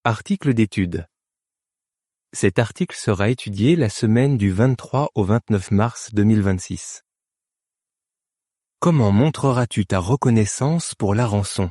Article d'étude. Cet article sera étudié la semaine du 23 au 29 mars 2026. Comment montreras-tu ta reconnaissance pour la rançon?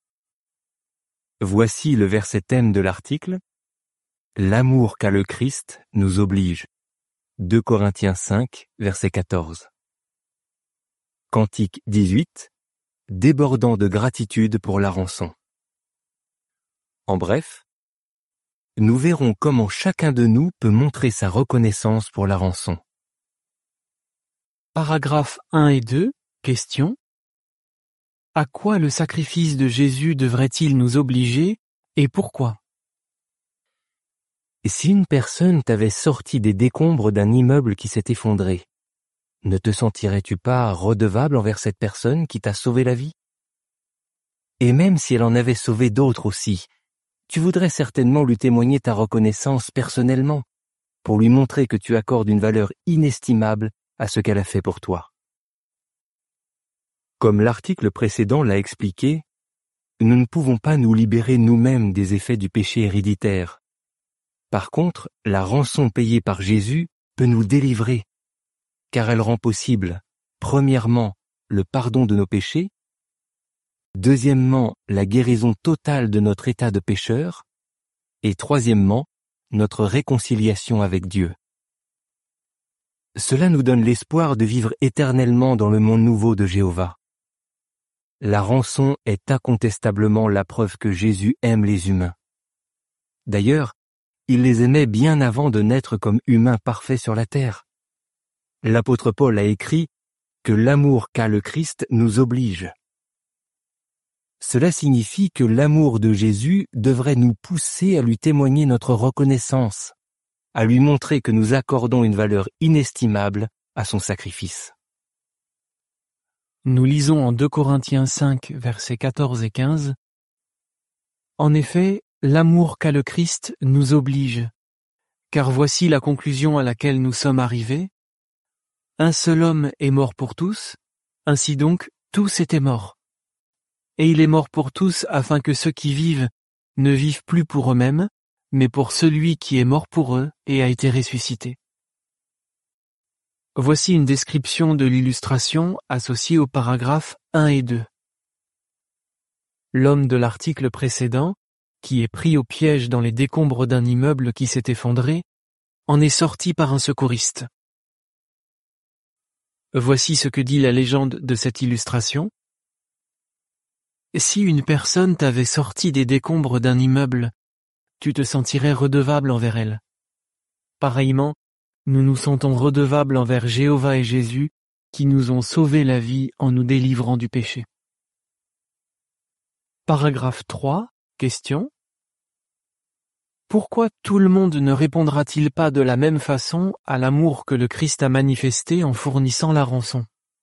Voici le verset thème de l'article. L'amour qu'a le Christ nous oblige. 2 Corinthiens 5, verset 14. Cantique 18. Débordant de gratitude pour la rançon. En bref, nous verrons comment chacun de nous peut montrer sa reconnaissance pour la rançon. Paragraphes 1 et 2, question. À quoi le sacrifice de Jésus devrait-il nous obliger et pourquoi? Si une personne t'avait sorti des décombres d'un immeuble qui s'est effondré, ne te sentirais-tu pas redevable envers cette personne qui t'a sauvé la vie? Et même si elle en avait sauvé d'autres aussi, tu voudrais certainement lui témoigner ta reconnaissance personnellement, pour lui montrer que tu accordes une valeur inestimable à ce qu'elle a fait pour toi. Comme l'article précédent l'a expliqué, nous ne pouvons pas nous libérer nous-mêmes des effets du péché héréditaire. Par contre, la rançon payée par Jésus peut nous délivrer, car elle rend possible, premièrement, le pardon de nos péchés, deuxièmement, la guérison totale de notre état de pécheur, et troisièmement, notre réconciliation avec Dieu. Cela nous donne l'espoir de vivre éternellement dans le monde nouveau de Jéhovah. La rançon est incontestablement la preuve que Jésus aime les humains. D'ailleurs, il les aimait bien avant de naître comme humains parfaits sur la terre. L'apôtre Paul a écrit que l'amour qu'a le Christ nous oblige. Cela signifie que l'amour de Jésus devrait nous pousser à lui témoigner notre reconnaissance, à lui montrer que nous accordons une valeur inestimable à son sacrifice. Nous lisons en 2 Corinthiens 5, versets 14 et 15. En effet, l'amour qu'a le Christ nous oblige, car voici la conclusion à laquelle nous sommes arrivés. Un seul homme est mort pour tous, ainsi donc tous étaient morts. Et il est mort pour tous afin que ceux qui vivent ne vivent plus pour eux-mêmes, mais pour celui qui est mort pour eux et a été ressuscité. Voici une description de l'illustration associée aux paragraphes 1 et 2. L'homme de l'article précédent, qui est pris au piège dans les décombres d'un immeuble qui s'est effondré, en est sorti par un secouriste. Voici ce que dit la légende de cette illustration. Si une personne t'avait sorti des décombres d'un immeuble, tu te sentirais redevable envers elle. Pareillement, nous nous sentons redevables envers Jéhovah et Jésus, qui nous ont sauvé la vie en nous délivrant du péché. Paragraphe 3, question. Pourquoi tout le monde ne répondra-t-il pas de la même façon à l'amour que le Christ a manifesté en fournissant la rançon?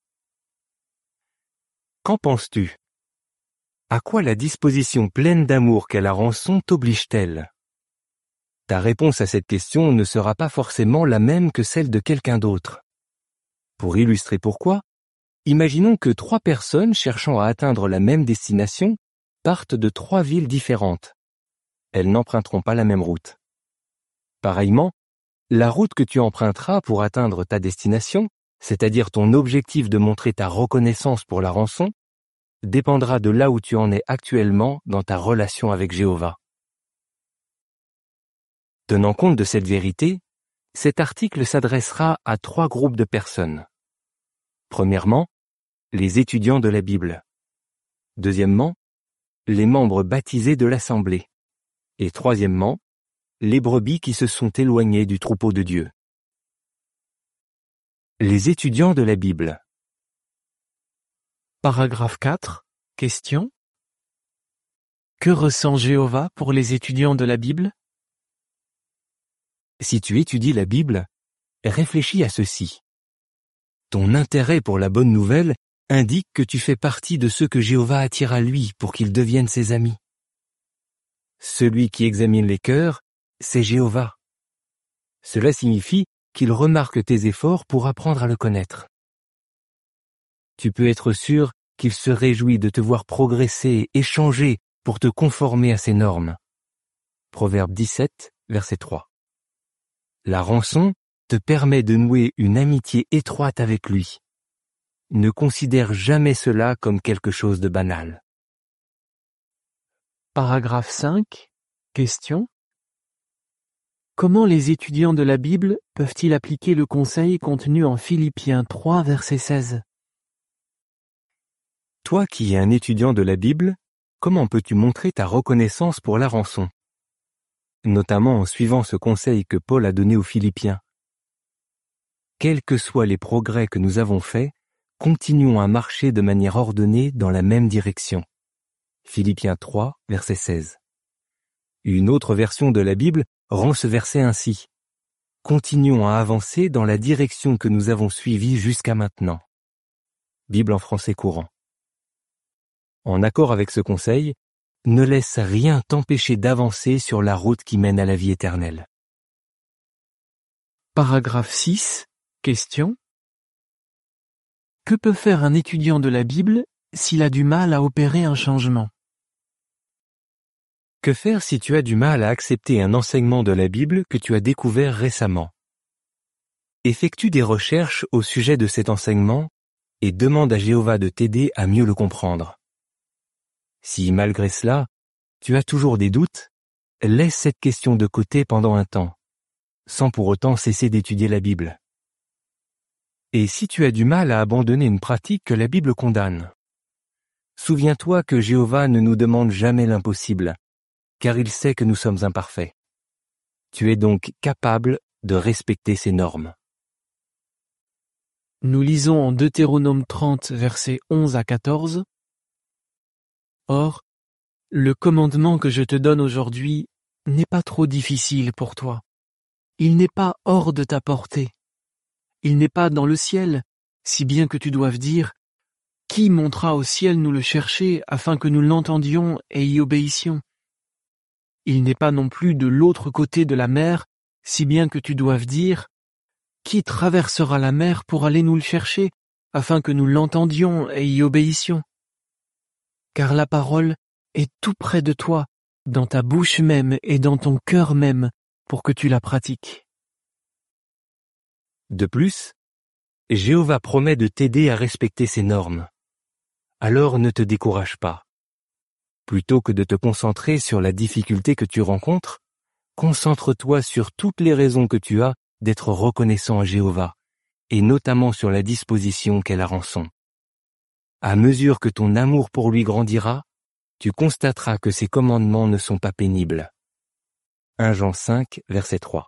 Qu'en penses-tu? À quoi la disposition pleine d'amour qu'est la rançon t'oblige-t-elle? Ta réponse à cette question ne sera pas forcément la même que celle de quelqu'un d'autre. Pour illustrer pourquoi, imaginons que 3 personnes cherchant à atteindre la même destination partent de 3 villes différentes. Elles n'emprunteront pas la même route. Pareillement, la route que tu emprunteras pour atteindre ta destination, c'est-à-dire ton objectif de montrer ta reconnaissance pour la rançon, dépendra de là où tu en es actuellement dans ta relation avec Jéhovah. Tenant compte de cette vérité, cet article s'adressera à 3 groupes de personnes. Premièrement, les étudiants de la Bible. Deuxièmement, les membres baptisés de l'Assemblée. Et troisièmement, les brebis qui se sont éloignés du troupeau de Dieu. Les étudiants de la Bible. Paragraphe 4, question. Que ressent Jéhovah pour les étudiants de la Bible? Si tu étudies la Bible, réfléchis à ceci. Ton intérêt pour la bonne nouvelle indique que tu fais partie de ceux que Jéhovah attire à lui pour qu'ils deviennent ses amis. Celui qui examine les cœurs, c'est Jéhovah. Cela signifie qu'il remarque tes efforts pour apprendre à le connaître. Tu peux être sûr qu'il se réjouit de te voir progresser et changer pour te conformer à ses normes. Proverbe 17, verset 3. La rançon te permet de nouer une amitié étroite avec lui. Ne considère jamais cela comme quelque chose de banal. Paragraphe 5. Question. Comment les étudiants de la Bible peuvent-ils appliquer le conseil contenu en Philippiens 3, verset 16 ? Toi qui es un étudiant de la Bible, comment peux-tu montrer ta reconnaissance pour la rançon ? Notamment en suivant ce conseil que Paul a donné aux Philippiens. Quels que soient les progrès que nous avons faits, continuons à marcher de manière ordonnée dans la même direction. Philippiens 3, verset 16. Une autre version de la Bible rend ce verset ainsi. Continuons à avancer dans la direction que nous avons suivie jusqu'à maintenant. Bible en français courant. En accord avec ce conseil, ne laisse rien t'empêcher d'avancer sur la route qui mène à la vie éternelle. Paragraphe 6. Question. Que peut faire un étudiant de la Bible s'il a du mal à opérer un changement ? Que faire si tu as du mal à accepter un enseignement de la Bible que tu as découvert récemment ? Effectue des recherches au sujet de cet enseignement et demande à Jéhovah de t'aider à mieux le comprendre. Si, malgré cela, tu as toujours des doutes, laisse cette question de côté pendant un temps, sans pour autant cesser d'étudier la Bible. Et si tu as du mal à abandonner une pratique que la Bible condamne, souviens-toi que Jéhovah ne nous demande jamais l'impossible, car il sait que nous sommes imparfaits. Tu es donc capable de respecter ses normes. Nous lisons en Deutéronome 30, versets 11 à 14. Or, le commandement que je te donne aujourd'hui n'est pas trop difficile pour toi. Il n'est pas hors de ta portée. Il n'est pas dans le ciel, si bien que tu doives dire « Qui montera au ciel nous le chercher afin que nous l'entendions et y obéissions ?» Il n'est pas non plus de l'autre côté de la mer, si bien que tu doives dire « Qui traversera la mer pour aller nous le chercher, afin que nous l'entendions et y obéissions ?» Car la parole est tout près de toi, dans ta bouche même et dans ton cœur même, pour que tu la pratiques. De plus, Jéhovah promet de t'aider à respecter ses normes. Alors ne te décourage pas. Plutôt que de te concentrer sur la difficulté que tu rencontres, concentre-toi sur toutes les raisons que tu as d'être reconnaissant à Jéhovah, et notamment sur la disposition qu'est la rançon. À mesure que ton amour pour lui grandira, tu constateras que ses commandements ne sont pas pénibles. 1 Jean 5, verset 3.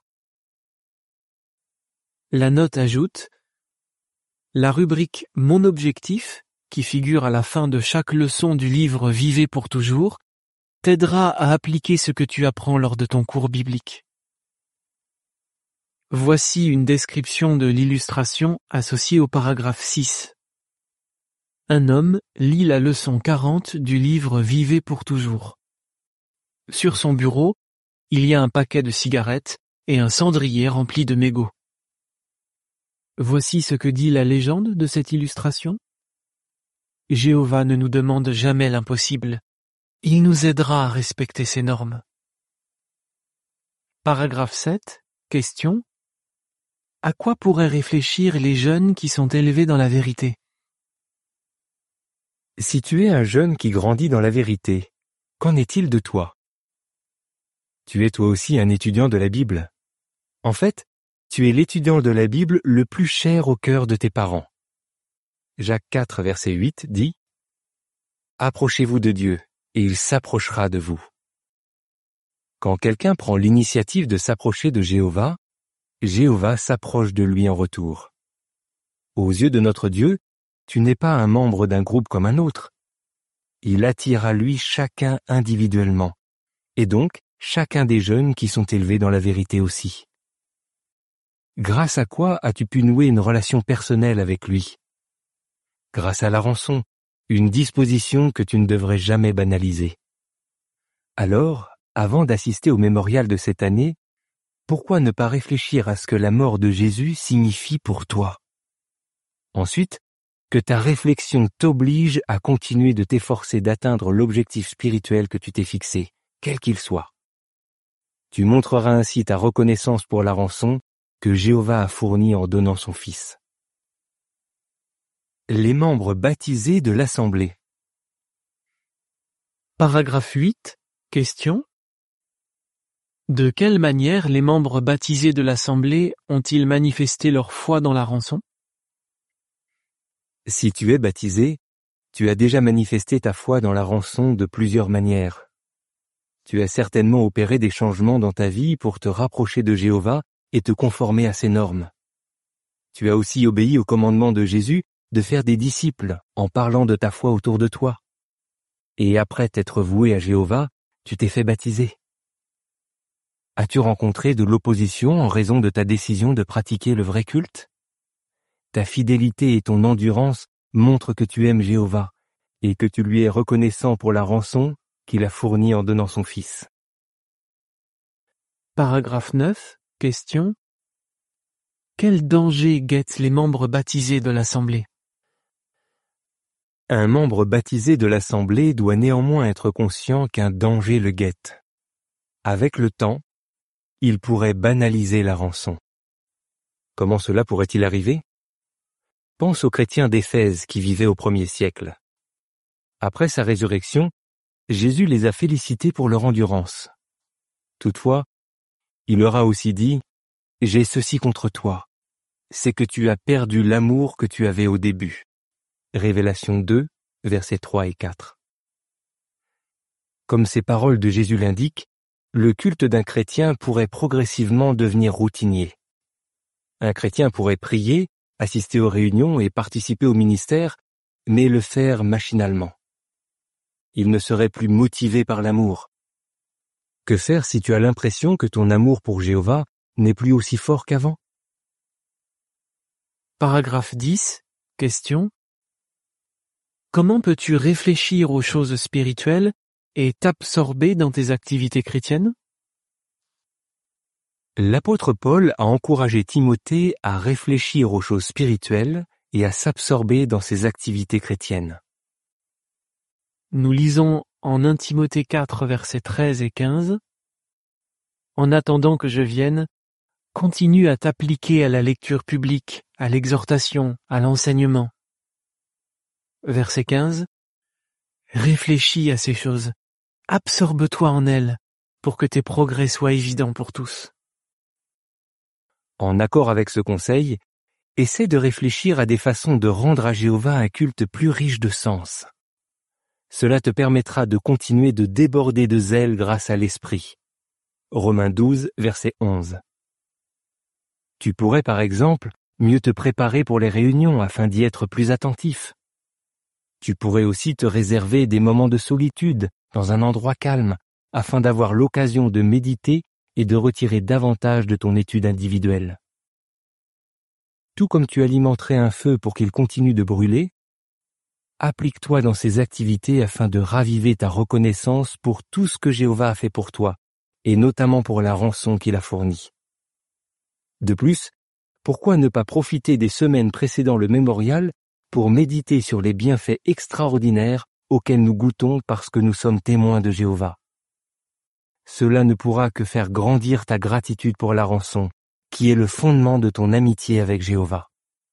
La note ajoute « La rubrique « Mon objectif » qui figure à la fin de chaque leçon du livre « Vivez pour toujours » t'aidera à appliquer ce que tu apprends lors de ton cours biblique. Voici une description de l'illustration associée au paragraphe 6. Un homme lit la leçon 40 du livre « Vivez pour toujours ». Sur son bureau, il y a un paquet de cigarettes et un cendrier rempli de mégots. Voici ce que dit la légende de cette illustration. Jéhovah ne nous demande jamais l'impossible. Il nous aidera à respecter ses normes. Paragraphe 7. Question. À quoi pourraient réfléchir les jeunes qui sont élevés dans la vérité ? Si tu es un jeune qui grandit dans la vérité, qu'en est-il de toi ? Tu es toi aussi un étudiant de la Bible. En fait, tu es l'étudiant de la Bible le plus cher au cœur de tes parents. Jacques 4, verset 8 dit « Approchez-vous de Dieu, et il s'approchera de vous. » Quand quelqu'un prend l'initiative de s'approcher de Jéhovah, Jéhovah s'approche de lui en retour. Aux yeux de notre Dieu, tu n'es pas un membre d'un groupe comme un autre. Il attire à lui chacun individuellement, et donc chacun des jeunes qui sont élevés dans la vérité aussi. Grâce à quoi as-tu pu nouer une relation personnelle avec lui ? Grâce à la rançon, une disposition que tu ne devrais jamais banaliser. Alors, avant d'assister au mémorial de cette année, pourquoi ne pas réfléchir à ce que la mort de Jésus signifie pour toi ? Ensuite, que ta réflexion t'oblige à continuer de t'efforcer d'atteindre l'objectif spirituel que tu t'es fixé, quel qu'il soit. Tu montreras ainsi ta reconnaissance pour la rançon que Jéhovah a fournie en donnant son Fils. Les membres baptisés de l'Assemblée. Paragraphe 8. Question. De quelle manière les membres baptisés de l'Assemblée ont-ils manifesté leur foi dans la rançon? Si tu es baptisé, tu as déjà manifesté ta foi dans la rançon de plusieurs manières. Tu as certainement opéré des changements dans ta vie pour te rapprocher de Jéhovah et te conformer à ses normes. Tu as aussi obéi au commandement de Jésus de faire des disciples en parlant de ta foi autour de toi. Et après t'être voué à Jéhovah, tu t'es fait baptiser. As-tu rencontré de l'opposition en raison de ta décision de pratiquer le vrai culte? Ta fidélité et ton endurance montrent que tu aimes Jéhovah et que tu lui es reconnaissant pour la rançon qu'il a fournie en donnant son Fils. Paragraphe 9. Question. Quel danger guette les membres baptisés de l'Assemblée? Un membre baptisé de l'Assemblée doit néanmoins être conscient qu'un danger le guette. Avec le temps, il pourrait banaliser la rançon. Comment cela pourrait-il arriver? Pense aux chrétiens d'Éphèse qui vivaient au 1er siècle. Après sa résurrection, Jésus les a félicités pour leur endurance. Toutefois, il leur a aussi dit « J'ai ceci contre toi, c'est que tu as perdu l'amour que tu avais au début. » Révélation 2, versets 3 et 4. Comme ces paroles de Jésus l'indiquent, le culte d'un chrétien pourrait progressivement devenir routinier. Un chrétien pourrait prier, assister aux réunions et participer au ministère, mais le faire machinalement. Il ne serait plus motivé par l'amour. Que faire si tu as l'impression que ton amour pour Jéhovah n'est plus aussi fort qu'avant? Paragraphe 10. Question. Comment peux-tu réfléchir aux choses spirituelles et t'absorber dans tes activités chrétiennes? L'apôtre Paul a encouragé Timothée à réfléchir aux choses spirituelles et à s'absorber dans ses activités chrétiennes. Nous lisons en 1 Timothée 4, versets 13 et 15. En attendant que je vienne, continue à t'appliquer à la lecture publique, à l'exhortation, à l'enseignement. Verset 15. Réfléchis à ces choses, absorbe-toi en elles, pour que tes progrès soient évidents pour tous. En accord avec ce conseil, essaie de réfléchir à des façons de rendre à Jéhovah un culte plus riche de sens. Cela te permettra de continuer de déborder de zèle grâce à l'Esprit. Romains 12, verset 11. Tu pourrais par exemple mieux te préparer pour les réunions afin d'y être plus attentif. Tu pourrais aussi te réserver des moments de solitude dans un endroit calme afin d'avoir l'occasion de méditer et de retirer davantage de ton étude individuelle. Tout comme tu alimenterais un feu pour qu'il continue de brûler, applique-toi dans ces activités afin de raviver ta reconnaissance pour tout ce que Jéhovah a fait pour toi, et notamment pour la rançon qu'il a fournie. De plus, pourquoi ne pas profiter des semaines précédant le mémorial pour méditer sur les bienfaits extraordinaires auxquels nous goûtons parce que nous sommes témoins de Jéhovah? Cela ne pourra que faire grandir ta gratitude pour la rançon, qui est le fondement de ton amitié avec Jéhovah.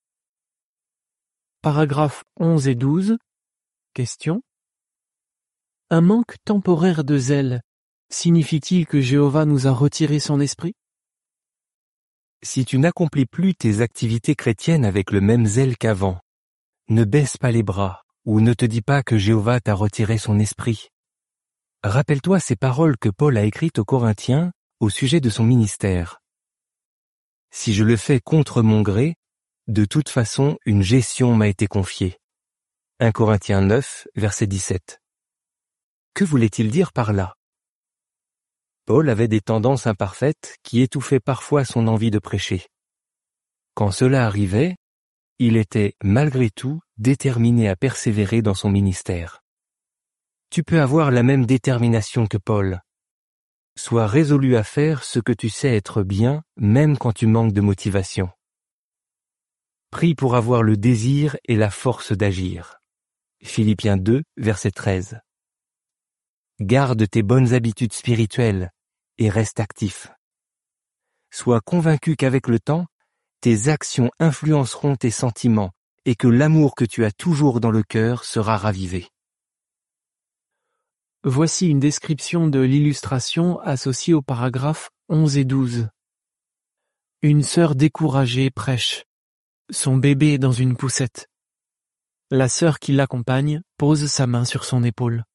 Paragraphes 11 et 12. Question. Un manque temporaire de zèle signifie-t-il que Jéhovah nous a retiré son esprit? Si tu n'accomplis plus tes activités chrétiennes avec le même zèle qu'avant, ne baisse pas les bras ou ne te dis pas que Jéhovah t'a retiré son esprit. Rappelle-toi ces paroles que Paul a écrites aux Corinthiens au sujet de son ministère. Si je le fais contre mon gré, de toute façon une gestion m'a été confiée. 1 Corinthiens 9, verset 17. Que voulait-il dire par là? Paul avait des tendances imparfaites qui étouffaient parfois son envie de prêcher. Quand cela arrivait, il était, malgré tout, déterminé à persévérer dans son ministère. Tu peux avoir la même détermination que Paul. Sois résolu à faire ce que tu sais être bien, même quand tu manques de motivation. Prie pour avoir le désir et la force d'agir. Philippiens 2, verset 13. Garde tes bonnes habitudes spirituelles et reste actif. Sois convaincu qu'avec le temps, tes actions influenceront tes sentiments et que l'amour que tu as toujours dans le cœur sera ravivé. Voici une description de l'illustration associée aux paragraphes 11 et 12. Une sœur découragée prêche. Son bébé est dans une poussette. La sœur qui l'accompagne pose sa main sur son épaule.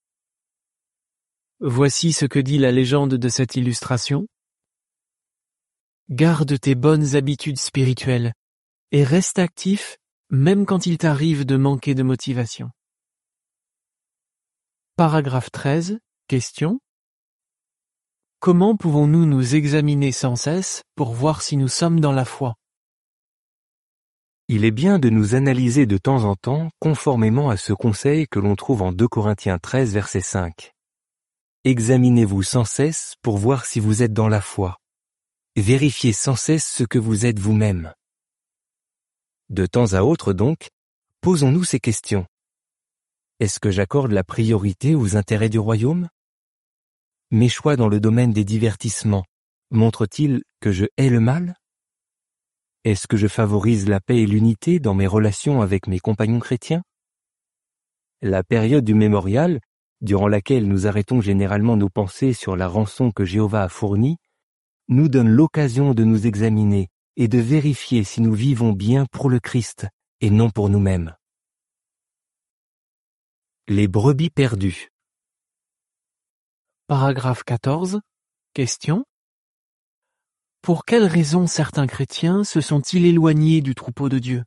Voici ce que dit la légende de cette illustration. Garde tes bonnes habitudes spirituelles et reste actif même quand il t'arrive de manquer de motivation. Paragraphe 13. Question. Comment pouvons-nous nous examiner sans cesse pour voir si nous sommes dans la foi? Il est bien de nous analyser de temps en temps conformément à ce conseil que l'on trouve en 2 Corinthiens 13 verset 5. Examinez-vous sans cesse pour voir si vous êtes dans la foi. Vérifiez sans cesse ce que vous êtes vous-même. De temps à autre donc, posons-nous ces questions. Est-ce que j'accorde la priorité aux intérêts du royaume? Mes choix dans le domaine des divertissements montrent-ils que je hais le mal? Est-ce que je favorise la paix et l'unité dans mes relations avec mes compagnons chrétiens? La période du mémorial, durant laquelle nous arrêtons généralement nos pensées sur la rançon que Jéhovah a fournie, nous donne l'occasion de nous examiner et de vérifier si nous vivons bien pour le Christ et non pour nous-mêmes. Les brebis perdues. Paragraphe 14. Question. Pour quelles raisons certains chrétiens se sont-ils éloignés du troupeau de Dieu?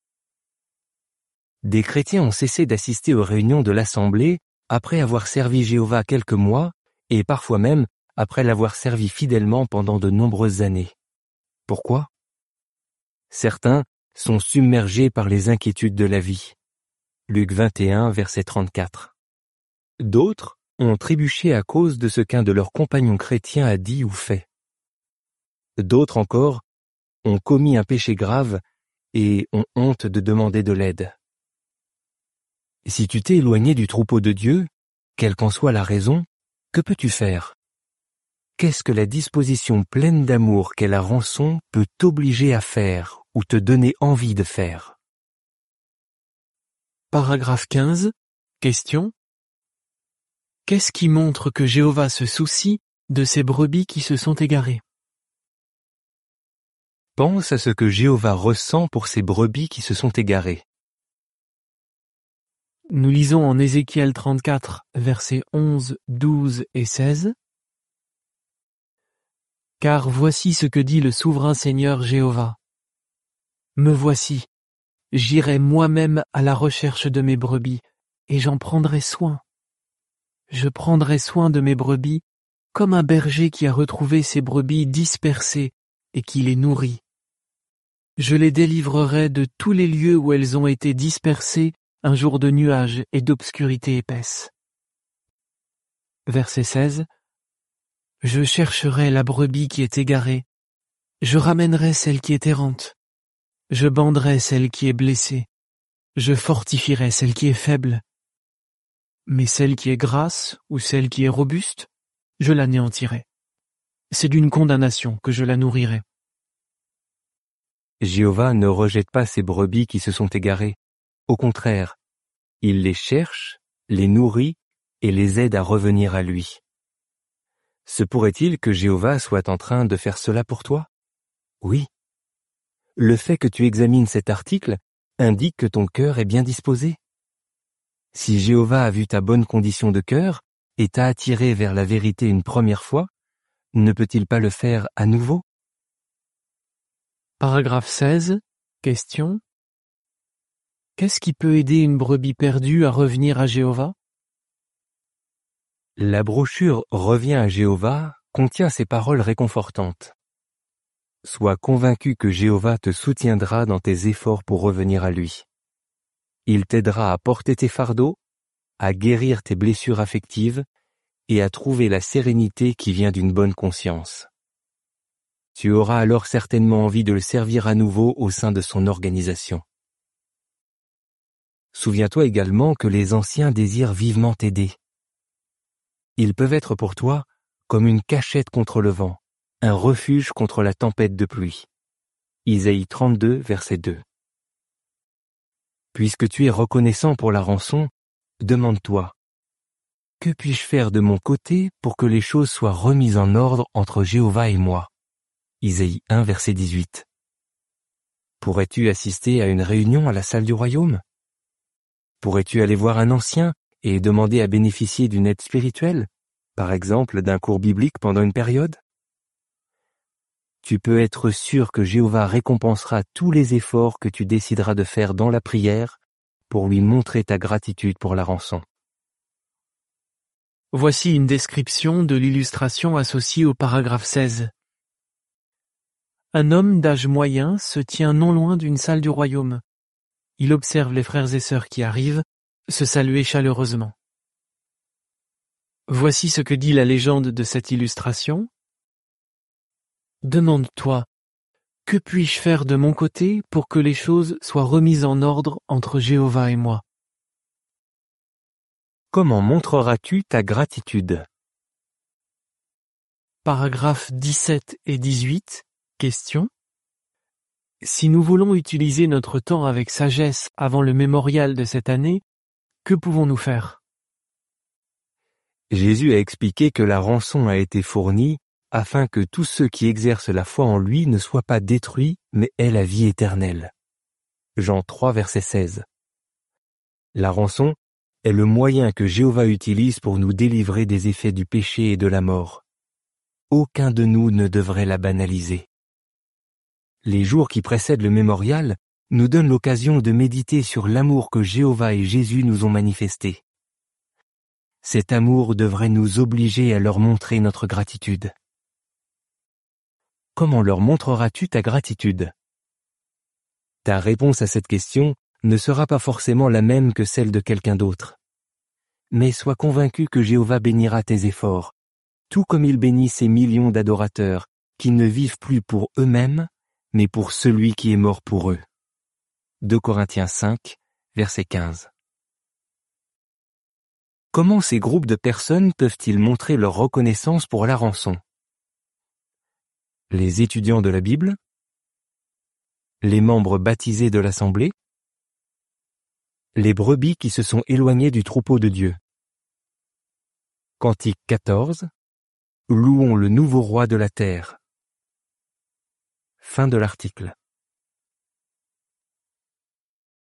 Des chrétiens ont cessé d'assister aux réunions de l'Assemblée après avoir servi Jéhovah quelques mois et parfois même après l'avoir servi fidèlement pendant de nombreuses années. Pourquoi? Certains sont submergés par les inquiétudes de la vie. Luc 21, verset 34. D'autres ont trébuché à cause de ce qu'un de leurs compagnons chrétiens a dit ou fait. D'autres encore ont commis un péché grave et ont honte de demander de l'aide. Si tu t'es éloigné du troupeau de Dieu, quelle qu'en soit la raison, que peux-tu faire? Qu'est-ce que la disposition pleine d'amour qu'est la rançon peut t'obliger à faire ou te donner envie de faire? Paragraphe 15. Question. Qu'est-ce qui montre que Jéhovah se soucie de ces brebis qui se sont égarées? Pense à ce que Jéhovah ressent pour ces brebis qui se sont égarées. Nous lisons en Ézéchiel 34, versets 11, 12 et 16. Car voici ce que dit le souverain Seigneur Jéhovah. Me voici, j'irai moi-même à la recherche de mes brebis, et j'en prendrai soin. Je prendrai soin de mes brebis, comme un berger qui a retrouvé ses brebis dispersées et qui les nourrit. Je les délivrerai de tous les lieux où elles ont été dispersées un jour de nuages et d'obscurité épaisse. Verset 16. Je chercherai la brebis qui est égarée. Je ramènerai celle qui est errante. Je banderai celle qui est blessée. Je fortifierai celle qui est faible. Mais celle qui est grasse ou celle qui est robuste, je l'anéantirai. C'est d'une condamnation que je la nourrirai. Jéhovah ne rejette pas ses brebis qui se sont égarées. Au contraire, il les cherche, les nourrit et les aide à revenir à lui. Se pourrait-il que Jéhovah soit en train de faire cela pour toi? Oui. Le fait que tu examines cet article indique que ton cœur est bien disposé. Si Jéhovah a vu ta bonne condition de cœur et t'a attiré vers la vérité une première fois, ne peut-il pas le faire à nouveau? Paragraphe 16. Question. Qu'est-ce qui peut aider une brebis perdue à revenir à Jéhovah? La brochure Reviens à Jéhovah contient ces paroles réconfortantes. Sois convaincu que Jéhovah te soutiendra dans tes efforts pour revenir à lui. Il t'aidera à porter tes fardeaux, à guérir tes blessures affectives et à trouver la sérénité qui vient d'une bonne conscience. Tu auras alors certainement envie de le servir à nouveau au sein de son organisation. Souviens-toi également que les anciens désirent vivement t'aider. Ils peuvent être pour toi comme une cachette contre le vent, un refuge contre la tempête de pluie. Isaïe 32, verset 2. Puisque tu es reconnaissant pour la rançon, demande-toi: que puis-je faire de mon côté pour que les choses soient remises en ordre entre Jéhovah et moi? Isaïe 1, verset 18. Pourrais-tu assister à une réunion à la salle du royaume? Pourrais-tu aller voir un ancien et demander à bénéficier d'une aide spirituelle, par exemple d'un cours biblique pendant une période? Tu peux être sûr que Jéhovah récompensera tous les efforts que tu décideras de faire dans la prière pour lui montrer ta gratitude pour la rançon. Voici une description de l'illustration associée au paragraphe 16. Un homme d'âge moyen se tient non loin d'une salle du royaume. Il observe les frères et sœurs qui arrivent, se saluer chaleureusement. Voici ce que dit la légende de cette illustration. Demande-toi: que puis-je faire de mon côté pour que les choses soient remises en ordre entre Jéhovah et moi? Comment montreras-tu ta gratitude? Paragraphes 17 et 18. Question. Si nous voulons utiliser notre temps avec sagesse avant le mémorial de cette année, que pouvons-nous faire? Jésus a expliqué que la rançon a été fournie afin que tous ceux qui exercent la foi en lui ne soient pas détruits, mais aient la vie éternelle. Jean 3, verset 16. La rançon est le moyen que Jéhovah utilise pour nous délivrer des effets du péché et de la mort. Aucun de nous ne devrait la banaliser. Les jours qui précèdent le mémorial nous donnent l'occasion de méditer sur l'amour que Jéhovah et Jésus nous ont manifesté. Cet amour devrait nous obliger à leur montrer notre gratitude. Comment leur montreras-tu ta gratitude? Ta réponse à cette question ne sera pas forcément la même que celle de quelqu'un d'autre. Mais sois convaincu que Jéhovah bénira tes efforts, tout comme il bénit ces millions d'adorateurs qui ne vivent plus pour eux-mêmes, mais pour celui qui est mort pour eux. 2 Corinthiens 5, verset 15. Comment ces groupes de personnes peuvent-ils montrer leur reconnaissance pour la rançon? Les étudiants de la Bible? Les membres baptisés de l'Assemblée? Les brebis qui se sont éloignées du troupeau de Dieu? Cantique 14. Louons le nouveau roi de la terre. Fin de l'article.